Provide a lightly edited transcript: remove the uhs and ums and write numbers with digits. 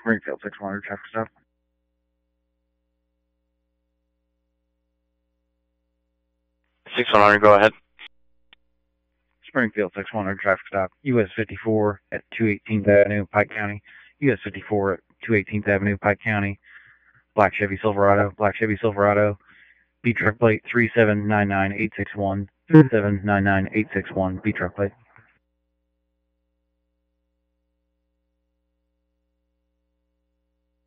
Springfield 6100 traffic stop. Go ahead. Springfield 6100 traffic stop. US 54 at 218th Avenue, Pike County. US 54 at 218th Avenue, Pike County. Black Chevy Silverado. B truck plate 3799861. 3799861. B truck plate.